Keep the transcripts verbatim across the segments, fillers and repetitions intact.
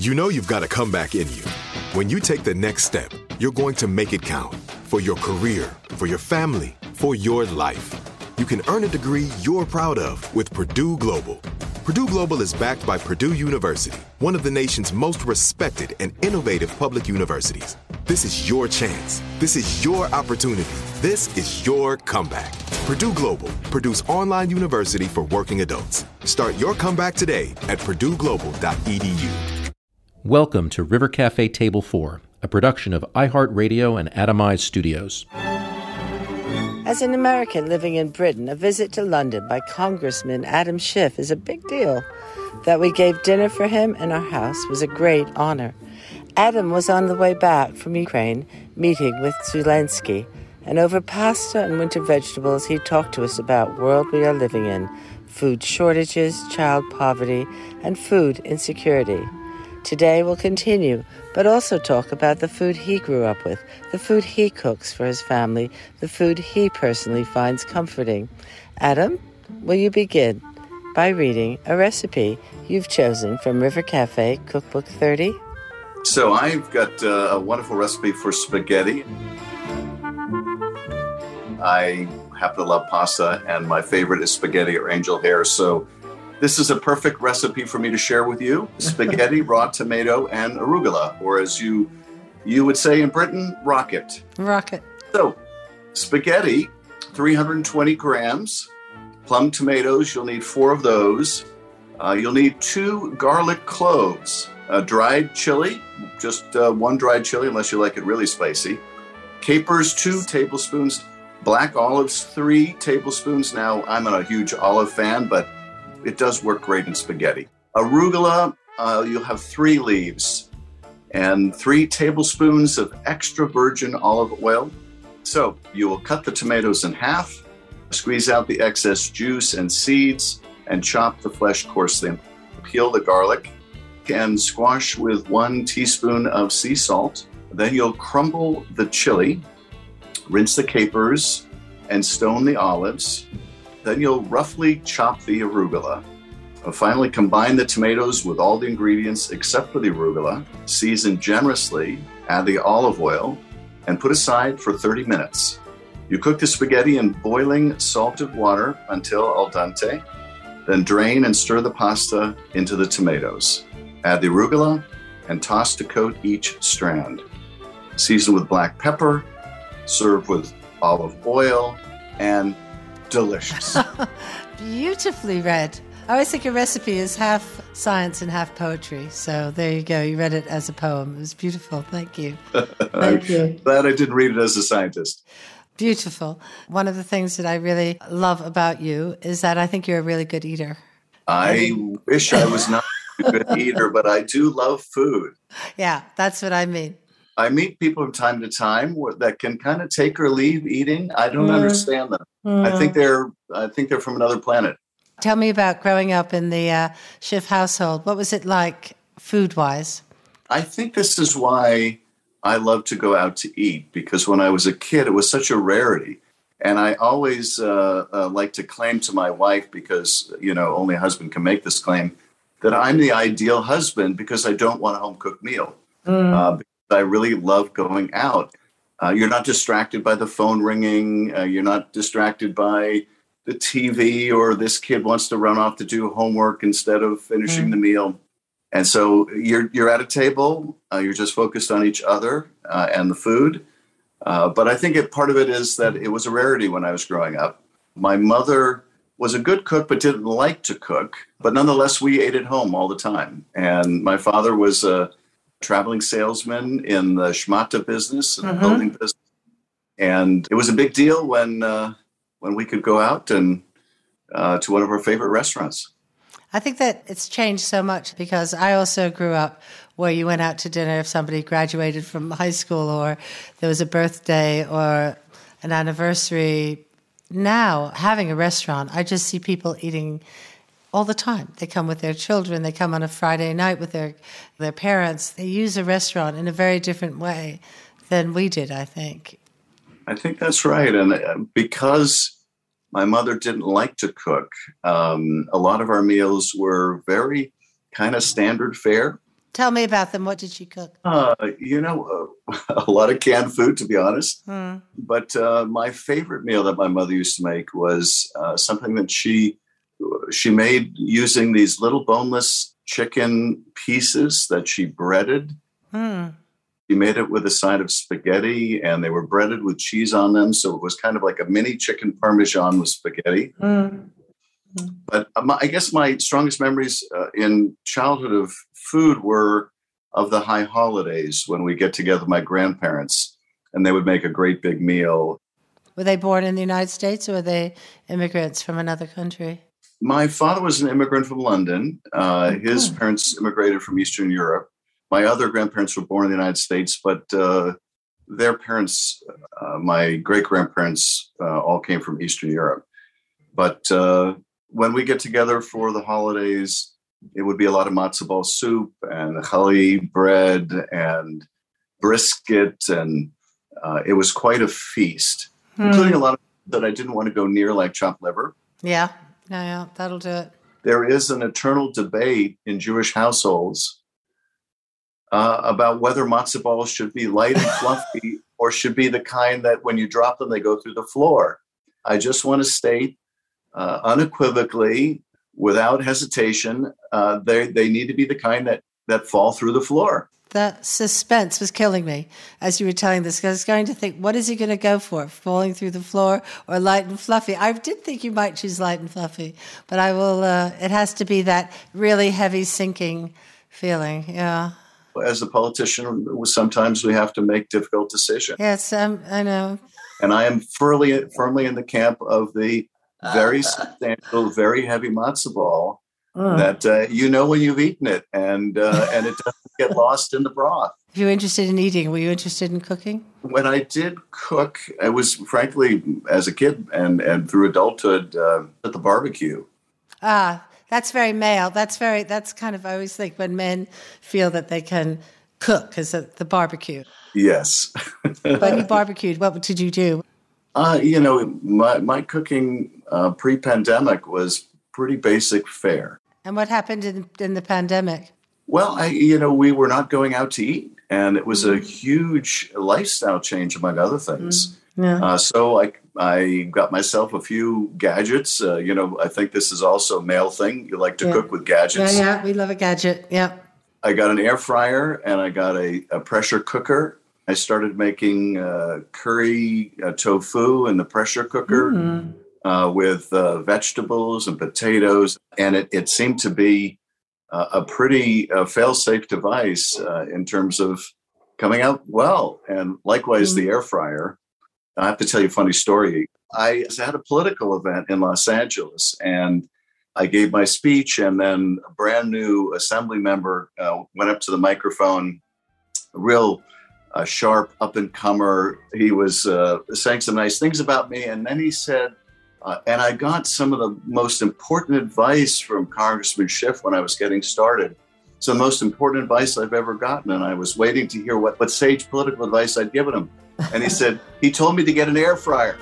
You know you've got a comeback in you. When you take the next step, you're going to make it count. For your career, for your family, for your life. You can earn a degree you're proud of with Purdue Global. Purdue Global is backed by Purdue University, one of the nation's most respected and innovative public universities. This is your chance. This is your opportunity. This is your comeback. Purdue Global, Purdue's online university for working adults. Start your comeback today at purdue global dot e d u. Welcome to River Cafe Table four, a production of iHeartRadio and Atomize Studios. As an American living in Britain, a visit to London by Congressman Adam Schiff is a big deal. That we gave dinner for him in our house was a great honor. Adam was on the way back from Ukraine, meeting with Zelensky, and over pasta and winter vegetables, he talked to us about the world we are living in, food shortages, child poverty, and food insecurity. Today we'll continue, but also talk about the food he grew up with, the food he cooks for his family, the food he personally finds comforting. Adam, will you begin by reading a recipe you've chosen from River Cafe Cookbook thirty? So I've got uh, a wonderful recipe for spaghetti. I happen to love pasta, and my favorite is spaghetti or angel hair, so this is a perfect recipe for me to share with you. Spaghetti, raw tomato, and arugula, or as you you would say in Britain, rocket. Rocket. So, spaghetti, three hundred twenty grams. Plum tomatoes, you'll need four of those. Uh, you'll need two garlic cloves. A dried chili, just uh, one dried chili, unless you like it really spicy. Capers, two tablespoons. Black olives, three tablespoons. Now, I'm not a huge olive fan, but it does work great in spaghetti. Arugula, uh, you'll have three leaves and three tablespoons of extra virgin olive oil. So you will cut the tomatoes in half, squeeze out the excess juice and seeds, and chop the flesh coarsely. Peel the garlic and squash with one teaspoon of sea salt. Then you'll crumble the chili, rinse the capers, and stone the olives. Then you'll roughly chop the arugula. Finally, combine the tomatoes with all the ingredients except for the arugula. Season generously, add the olive oil, and put aside for thirty minutes. You cook the spaghetti in boiling salted water until al dente. Then drain and stir the pasta into the tomatoes. Add the arugula and toss to coat each strand. Season with black pepper. Serve with olive oil, and delicious. Beautifully read. I always think a recipe is half science and half poetry. So there you go. You read it as a poem. It was beautiful. Thank you. Thank you. Glad I didn't read it as a scientist. Beautiful. One of the things that I really love about you is that I think you're a really good eater. I wish I was not a good eater, but I do love food. Yeah, that's what I mean. I meet people from time to time that can kind of take or leave eating. I don't mm. understand them. Mm. I think they're I think they're from another planet. Tell me about growing up in the uh, Schiff household. What was it like food-wise? I think this is why I love to go out to eat, because when I was a kid, it was such a rarity. And I always uh, uh, like to claim to my wife, because, you know, only a husband can make this claim, that I'm the ideal husband because I don't want a home-cooked meal. Mm. Uh, I really love going out. Uh, you're not distracted by the phone ringing. Uh, you're not distracted by the T V, or this kid wants to run off to do homework instead of finishing mm. the meal. And so you're you're at a table. Uh, you're just focused on each other uh, and the food. Uh, but I think it, part of it is that it was a rarity when I was growing up. My mother was a good cook, but didn't like to cook. But nonetheless, we ate at home all the time. And my father was a traveling salesman in the schmata business and mm-hmm. the building business. And it was a big deal when uh, when we could go out and uh, to one of our favorite restaurants. I think that it's changed so much, because I also grew up where you went out to dinner if somebody graduated from high school or there was a birthday or an anniversary. Now, having a restaurant, I just see people eating all the time. They come with their children. They come on a Friday night with their their parents. They use a restaurant in a very different way than we did, I think. I think that's right. And because my mother didn't like to cook, um, a lot of our meals were very kind of standard fare. Tell me about them. What did she cook? Uh, you know, uh, a lot of canned food, to be honest. Hmm. But uh, my favorite meal that my mother used to make was uh, something that she she made using these little boneless chicken pieces that she breaded. Hmm. She made it with a side of spaghetti, and they were breaded with cheese on them. So it was kind of like a mini chicken parmesan with spaghetti. Hmm. But um, I guess my strongest memories uh, in childhood of food were of the high holidays when we get together with my grandparents, and they would make a great big meal. Were they born in the United States, or were they immigrants from another country? My father was an immigrant from London. Uh, Okay. His parents immigrated from Eastern Europe. My other grandparents were born in the United States, but uh, their parents, uh, my great-grandparents, uh, all came from Eastern Europe. But uh, when we get together for the holidays, it would be a lot of matzo ball soup and challah bread and brisket, and uh, it was quite a feast, Hmm. including a lot of that I didn't want to go near, like chopped liver. Yeah, yeah, yeah, that'll do it. There is an eternal debate in Jewish households uh, about whether matzo balls should be light and fluffy or should be the kind that when you drop them, they go through the floor. I just want to state uh, unequivocally, without hesitation, uh, they, they need to be the kind that, that fall through the floor. The suspense was killing me as you were telling this, because I was going to think, what is he going to go for? Falling through the floor or light and fluffy? I did think you might choose light and fluffy, but I will, uh, it has to be that really heavy sinking feeling. Yeah. As a politician, sometimes we have to make difficult decisions. Yes, um, I know. And I am firmly, firmly in the camp of the very substantial, very heavy matzo ball Mm. that uh, you know when you've eaten it, and uh, and it doesn't get lost in the broth. If you were interested in eating, were you interested in cooking? When I did cook, I was frankly, as a kid and, and through adulthood, uh, at the barbecue. Ah, that's very male. That's very, that's kind of, I always think when men feel that they can cook is at the barbecue. Yes. When you barbecued, what did you do? Uh, you know, my, my cooking uh, pre-pandemic was pretty basic fare. And what happened in, in the pandemic? Well, I, you know, we were not going out to eat, and it was a huge lifestyle change, among other things. Yeah. Uh, so I, I got myself a few gadgets. Uh, you know, I think this is also a male thing. You like to Yeah. cook with gadgets. Yeah, yeah, we love a gadget. Yeah. I got an air fryer, and I got a, a pressure cooker. I started making uh, curry uh, tofu in the pressure cooker. Mm. Uh, with uh, vegetables and potatoes. And it, it seemed to be uh, a pretty uh, fail-safe device uh, in terms of coming out well. And likewise, mm. the air fryer. I have to tell you a funny story. I was at a political event in Los Angeles, and I gave my speech, and then a brand new assembly member uh, went up to the microphone, a real uh, sharp up-and-comer. He was uh, saying some nice things about me, and then he said, Uh, and I got some of the most important advice from Congressman Schiff when I was getting started. It's the most important advice I've ever gotten. And I was waiting to hear what, what sage political advice I'd given him. And he said, he told me to get an air fryer.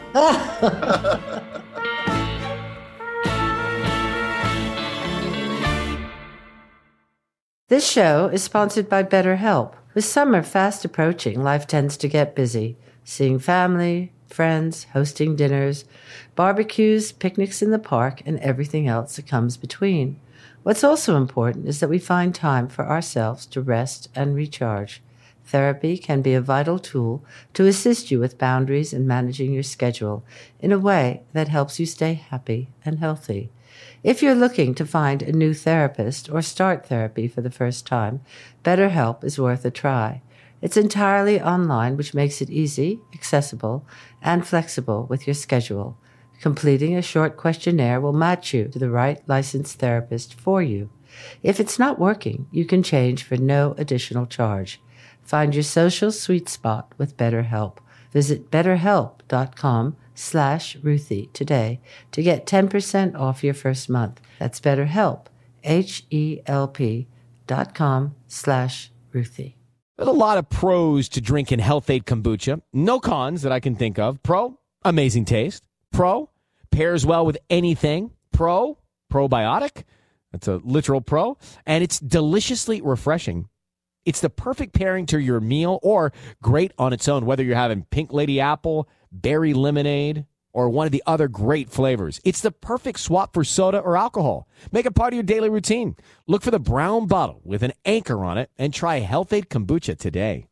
This show is sponsored by BetterHelp. With summer fast approaching, life tends to get busy. Seeing family, friends, hosting dinners, barbecues, picnics in the park, and everything else that comes between. What's also important is that we find time for ourselves to rest and recharge. Therapy can be a vital tool to assist you with boundaries and managing your schedule in a way that helps you stay happy and healthy. If you're looking to find a new therapist or start therapy for the first time, BetterHelp is worth a try. It's entirely online, which makes it easy, accessible, and flexible with your schedule. Completing a short questionnaire will match you to the right licensed therapist for you. If it's not working, you can change for no additional charge. Find your social sweet spot with BetterHelp. Visit betterhelp.com slash Ruthie today to get ten percent off your first month. That's BetterHelp, H-E-L-P dot com slash Ruthie. There's a lot of pros to drinking Health-Ade kombucha. No cons that I can think of. Pro, amazing taste. Pro, pairs well with anything. Pro, probiotic. That's a literal pro. And it's deliciously refreshing. It's the perfect pairing to your meal or great on its own, whether you're having Pink Lady Apple, berry lemonade, or one of the other great flavors. It's the perfect swap for soda or alcohol. Make it part of your daily routine. Look for the brown bottle with an anchor on it and try Health-Ade Kombucha today.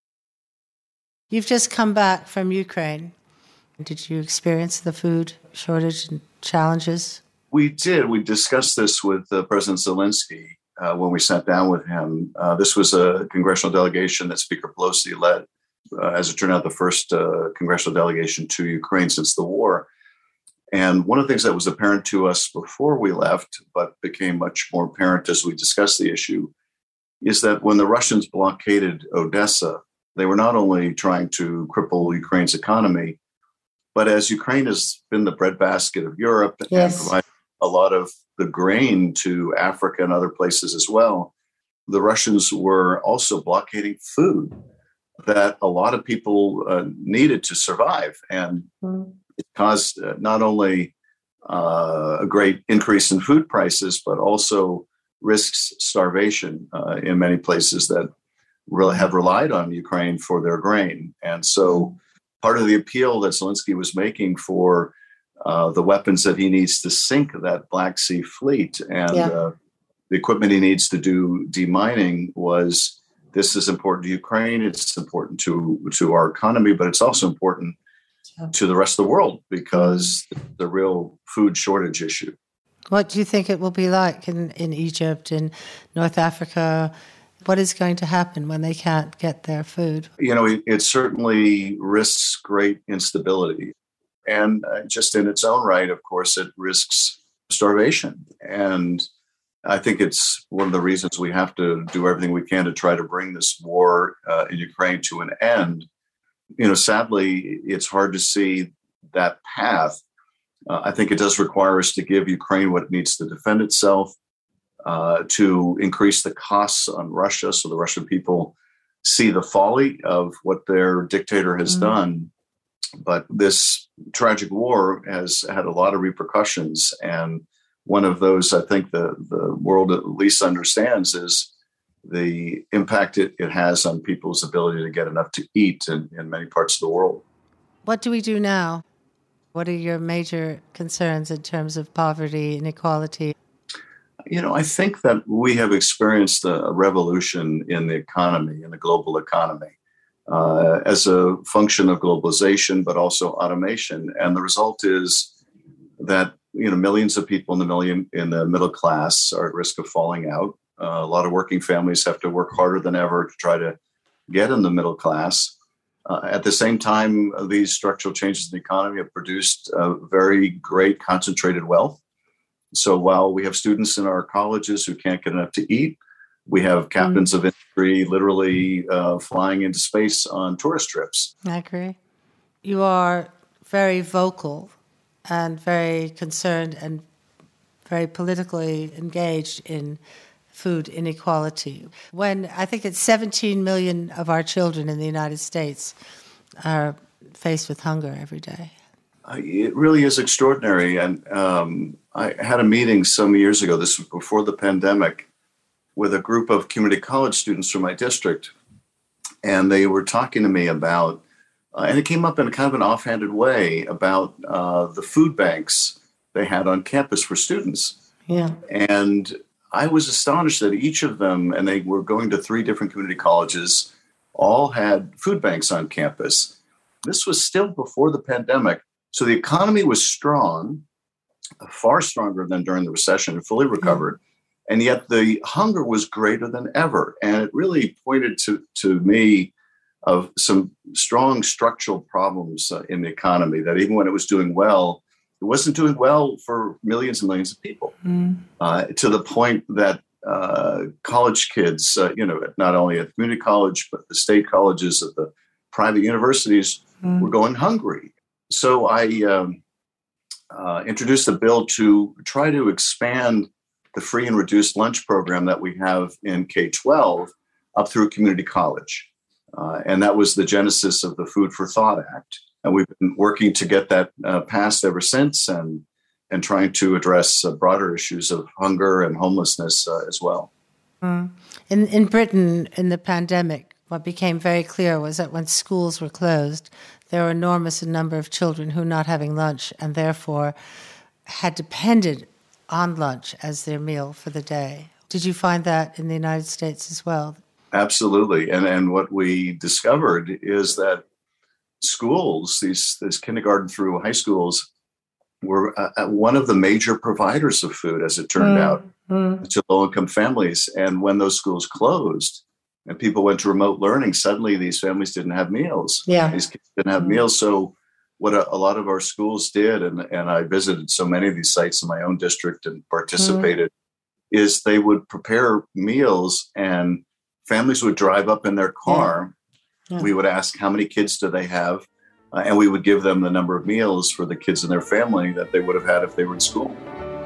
You've just come back from Ukraine. Did you experience the food shortage and challenges? We did. We discussed this with uh, President Zelensky uh, when we sat down with him. Uh, this was a congressional delegation that Speaker Pelosi led. Uh, as it turned out, the first uh, congressional delegation to Ukraine since the war. And one of the things that was apparent to us before we left, but became much more apparent as we discussed the issue, is that when the Russians blockaded Odessa, they were not only trying to cripple Ukraine's economy, but as Ukraine has been the breadbasket of Europe yes. and provided a lot of the grain to Africa and other places as well, the Russians were also blockading food that a lot of people uh, needed to survive. And mm. it caused uh, not only uh, a great increase in food prices, but also risks starvation uh, in many places that really have relied on Ukraine for their grain. And so part of the appeal that Zelensky was making for uh, the weapons that he needs to sink that Black Sea fleet and yeah. uh, the equipment he needs to do demining was, this is important to Ukraine, it's important to, to our economy, but it's also important to the rest of the world because the real food shortage issue. What do you think it will be like in, in Egypt, in North Africa? What is going to happen when they can't get their food? You know, it, it certainly risks great instability. And uh, just in its own right, of course, it risks starvation. And I think it's one of the reasons we have to do everything we can to try to bring this war uh, in Ukraine to an end. You know, sadly, it's hard to see that path. Uh, I think it does require us to give Ukraine what it needs to defend itself, uh, to increase the costs on Russia so the Russian people see the folly of what their dictator has mm-hmm. done. But this tragic war has had a lot of repercussions, and one of those I think the, the world at least understands is the impact it, it has on people's ability to get enough to eat in, in many parts of the world. What do we do now? What are your major concerns in terms of poverty, inequality? You know, I think that we have experienced a revolution in the economy, in the global economy, uh, as a function of globalization, but also automation. And the result is that you know, millions of people in the million in the middle class are at risk of falling out. Uh, a lot of working families have to work harder than ever to try to get in the middle class. Uh, at the same time, uh, these structural changes in the economy have produced uh, very great concentrated wealth. So while we have students in our colleges who can't get enough to eat, we have captains mm. of industry literally uh, flying into space on tourist trips. I agree. You are very vocal and very concerned and very politically engaged in food inequality. When I think it's seventeen million of our children in the United States are faced with hunger every day. Uh, it really is extraordinary. And um, I had a meeting some years ago, this was before the pandemic, with a group of community college students from my district. And they were talking to me about Uh, and it came up in a kind of an offhanded way about uh, the food banks they had on campus for students. Yeah. And I was astonished that each of them, and they were going to three different community colleges, all had food banks on campus. This was still before the pandemic. So the economy was strong, far stronger than during the recession and fully recovered. Mm-hmm. And yet the hunger was greater than ever. And it really pointed to, to me of some strong structural problems uh, in the economy, that even when it was doing well, it wasn't doing well for millions and millions of people, mm. uh, to the point that uh, college kids, uh, you know, not only at community college, but the state colleges of the private universities mm. were going hungry. So I um, uh, introduced a bill to try to expand the free and reduced lunch program that we have in K twelve up through community college. Uh, and that was the genesis of the Food for Thought Act. And we've been working to get that uh, passed ever since, and and trying to address uh, broader issues of hunger and homelessness uh, as well. Mm. In in Britain, in the pandemic, what became very clear was that when schools were closed, there were enormous number of children who were not having lunch and therefore had depended on lunch as their meal for the day. Did you find that in the United States as well? Absolutely. And and what we discovered is that schools, these, these kindergarten through high schools, were uh, one of the major providers of food, as it turned mm, out, mm. to low-income families. And when those schools closed and people went to remote learning, suddenly these families didn't have meals. Yeah. These kids didn't have mm. meals. So what a, a lot of our schools did, and, and I visited so many of these sites in my own district and participated, mm. is they would prepare meals and families would drive up in their car. Yeah. Yeah. We would ask, how many kids do they have? Uh, and we would give them the number of meals for the kids in their family that they would have had if they were in school.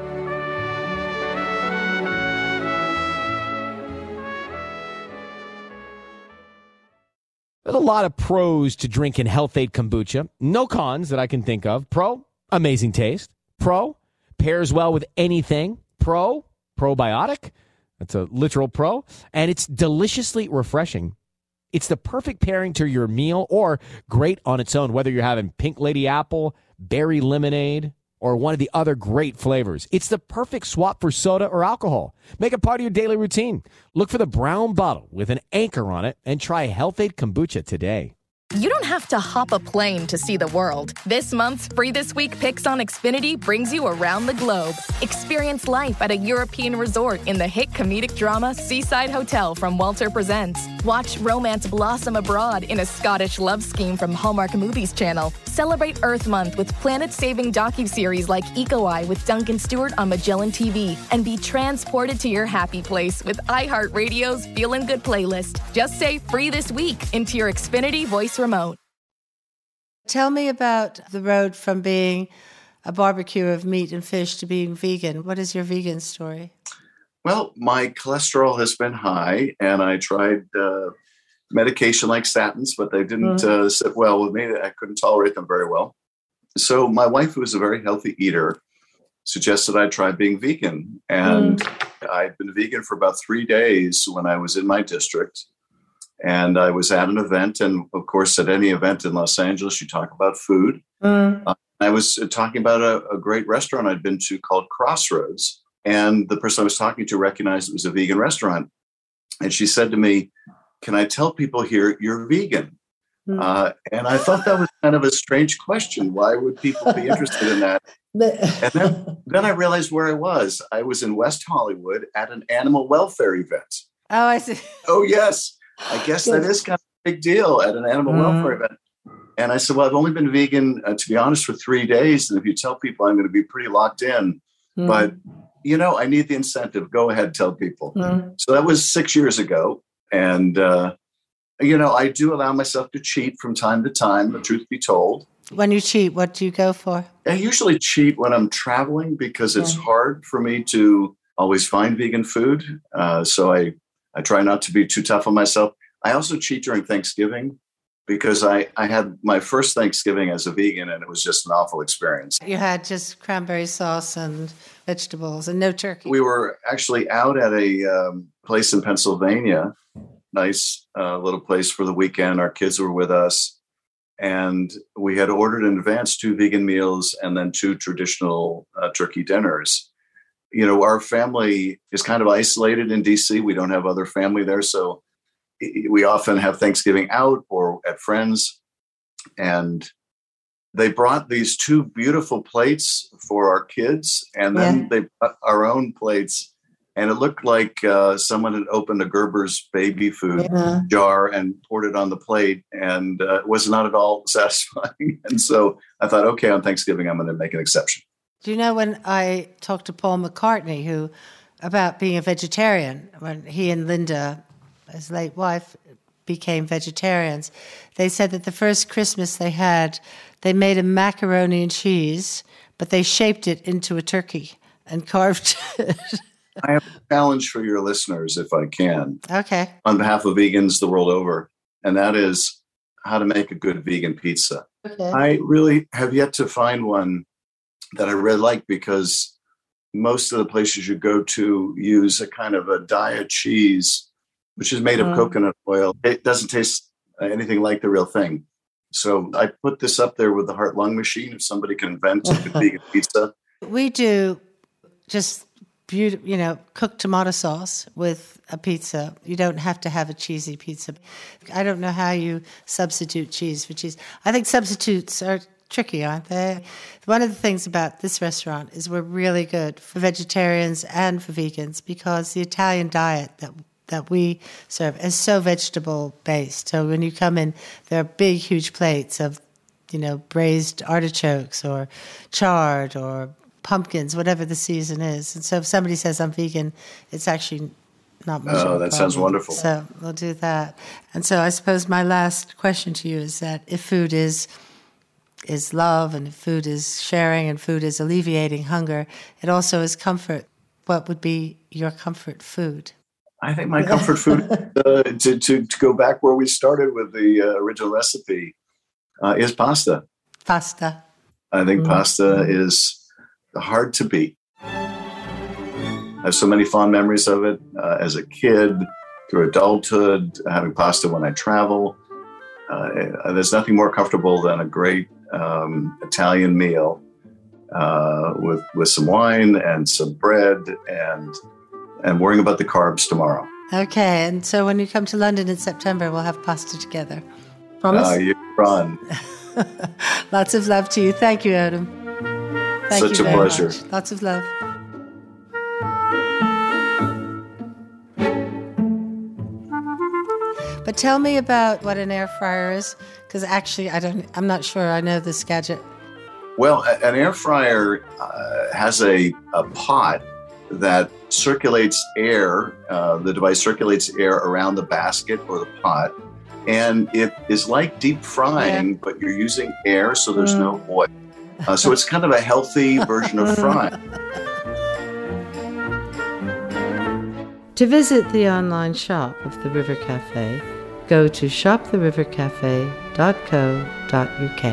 There's a lot of pros to drinking Health-Ade kombucha. No cons that I can think of. Pro, amazing taste. Pro, pairs well with anything. Pro, probiotic. That's a literal pro. And it's deliciously refreshing. It's the perfect pairing to your meal or great on its own, whether you're having pink lady apple, berry lemonade, or one of the other great flavors. It's the perfect swap for soda or alcohol. Make it part of your daily routine. Look for the brown bottle with an anchor on it and try Health-Ade kombucha today. You don't have to hop a plane to see the world. This month's Free This Week Picks on Xfinity brings you around the globe. Experience life at a European resort in the hit comedic drama Seaside Hotel from Walter Presents. Watch romance blossom abroad in a Scottish love scheme from Hallmark Movies Channel. Celebrate Earth Month with planet-saving docuseries like Eco Eye with Duncan Stewart on Magellan T V. And be transported to your happy place with iHeartRadio's Feelin' Good playlist. Just say Free This Week into your Xfinity voice remote. Tell me about the road from being a barbecue of meat and fish to being vegan. What is your vegan story? Well, my cholesterol has been high, and I tried uh, medication like statins, but they didn't mm-hmm. uh, sit well with me. I couldn't tolerate them very well. So my wife, who is a very healthy eater, suggested I try being vegan. And mm. I'd been vegan for about three days when I was in my district. And I was at an event, and of course, at any event in Los Angeles, you talk about food. Mm. Uh, I was talking about a, a great restaurant I'd been to called Crossroads, and the person I was talking to recognized it was a vegan restaurant. And she said to me, "Can I tell people here you're vegan?" Mm. Uh, and I thought that was kind of a strange question. Why would people be interested in that? And then, then I realized where I was. I was in West Hollywood at an animal welfare event. Oh, I see. Oh, yes. I guess that is kind of a big deal at an animal mm. welfare event. And I said, well, I've only been vegan, uh, to be honest, for three days. And if you tell people, I'm going to be pretty locked in. Mm. But, you know, I need the incentive. Go ahead, tell people. Mm. So that was six years ago. And, uh, you know, I do allow myself to cheat from time to time, the truth be told. When you cheat, what do you go for? I usually cheat when I'm traveling because it's yeah. hard for me to always find vegan food. Uh, so I, I try not to be too tough on myself. I also cheat during Thanksgiving because I, I had my first Thanksgiving as a vegan, and it was just an awful experience. You had just cranberry sauce and vegetables and no turkey. We were actually out at a um, place in Pennsylvania, nice uh, little place for the weekend. Our kids were with us. And we had ordered in advance two vegan meals and then two traditional uh, turkey dinners. You know, our family is kind of isolated in D C. We don't have other family there. So we often have Thanksgiving out or at friends. And they brought these two beautiful plates for our kids. And then yeah. they brought our own plates. And it looked like uh, someone had opened a Gerber's baby food yeah. jar and poured it on the plate, and uh, it was not at all satisfying. And so I thought, okay, on Thanksgiving, I'm going to make an exception. Do you know when I talked to Paul McCartney, who about being a vegetarian, when he and Linda, his late wife, became vegetarians, they said that the first Christmas they had, they made a macaroni and cheese, but they shaped it into a turkey and carved it. I have a challenge for your listeners, if I can. Okay. On behalf of vegans the world over, and that is how to make a good vegan pizza. Okay. I really have yet to find one that I really like because most of the places you go to use a kind of a diet cheese, which is made of mm. coconut oil. It doesn't taste anything like the real thing. So I put this up there with the heart-lung machine. If somebody can invent a vegan pizza. We do just, beautiful, you know, cooked tomato sauce with a pizza. You don't have to have a cheesy pizza. I don't know how you substitute cheese for cheese. I think substitutes are tricky, aren't they? One of the things about this restaurant is we're really good for vegetarians and for vegans because the Italian diet that that we serve is so vegetable based. So when you come in, there are big, huge plates of, you know, braised artichokes or chard or pumpkins, whatever the season is. And so if somebody says I'm vegan, it's actually not much. Oh, of a that problem. sounds wonderful. So we'll do that. And so I suppose my last question to you is that if food is is love and if food is sharing and food is alleviating hunger, it also is comfort. What would be your comfort food? I think my comfort food, uh, to, to, to go back where we started with the uh, original recipe, uh, is pasta. Pasta. I think mm-hmm. pasta is hard to beat. I have so many fond memories of it uh, as a kid, through adulthood, having pasta when I travel. Uh, there's nothing more comfortable than a great um, Italian meal uh, with with some wine and some bread and and worrying about the carbs tomorrow. Okay, and so when you come to London in September, we'll have pasta together. Promise? Uh, you run. Lots of love to you. Thank you, Adam. Thank Such you a very pleasure. Much. Lots of love. But tell me about what an air fryer is, because actually I don't. I'm not sure I know this gadget. Well, an air fryer uh, has a, a pot that circulates air. Uh, the device circulates air around the basket or the pot, and it is like deep frying, yeah. but you're using air, so there's mm. no oil. Uh, so it's kind of a healthy version of frying. To visit the online shop of the River Cafe, go to shop the river cafe dot co dot u k.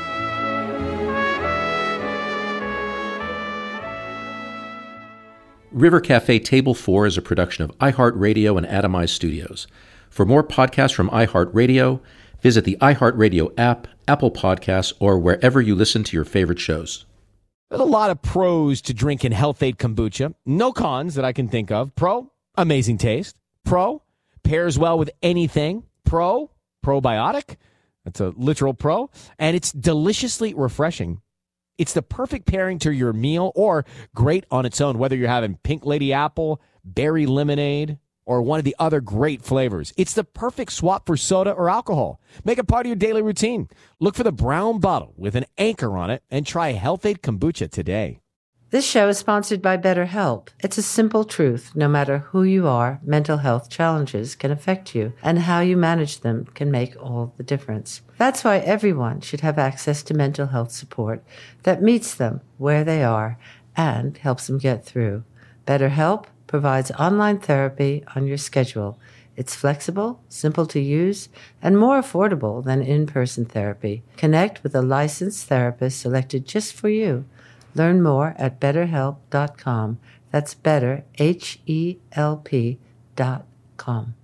River Cafe Table four is a production of iHeartRadio and Atomize Studios. For more podcasts from iHeartRadio, visit the iHeartRadio app, Apple Podcasts, or wherever you listen to your favorite shows. There's a lot of pros to drinking Health Aid Kombucha. No cons that I can think of. Pro, amazing taste. Pro, pairs well with anything. Pro, probiotic. That's a literal pro. And it's deliciously refreshing. It's the perfect pairing to your meal or great on its own, whether you're having pink lady apple, berry lemonade, or one of the other great flavors. It's the perfect swap for soda or alcohol. Make it part of your daily routine. Look for the brown bottle with an anchor on it and try Health Aid Kombucha today. This show is sponsored by BetterHelp. It's a simple truth. No matter who you are, mental health challenges can affect you, and how you manage them can make all the difference. That's why everyone should have access to mental health support that meets them where they are and helps them get through. BetterHelp provides online therapy on your schedule. It's flexible, simple to use, and more affordable than in-person therapy. Connect with a licensed therapist selected just for you. Learn more at better help dot com. That's better, H E L P dot com.